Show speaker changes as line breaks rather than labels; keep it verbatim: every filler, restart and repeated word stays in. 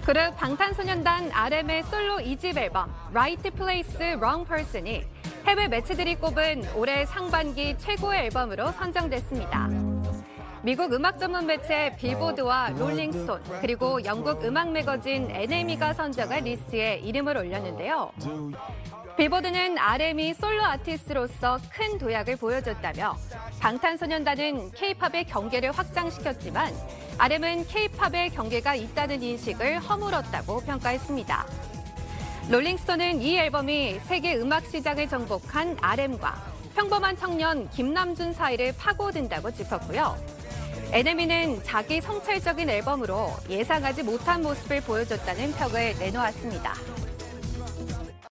그룹 방탄소년단 알엠의 솔로 이 집 앨범 Right Place, Wrong Person이 해외 매체들이 꼽은 올해 상반기 최고의 앨범으로 선정됐습니다. 미국 음악 전문 매체 빌보드와 롤링스톤, 그리고 영국 음악 매거진 엔엠이가 선정한 리스트에 이름을 올렸는데요. 빌보드는 알엠이 솔로 아티스트로서 큰 도약을 보여줬다며 방탄소년단은 케이팝의 경계를 확장시켰지만 알엠은 케이팝의 경계가 있다는 인식을 허물었다고 평가했습니다. 롤링스톤은 이 앨범이 세계 음악 시장을 정복한 알엠과 평범한 청년 김남준 사이를 파고든다고 짚었고요. 엔엠이는 자기 성찰적인 앨범으로 예상하지 못한 모습을 보여줬다는 평을 내놓았습니다.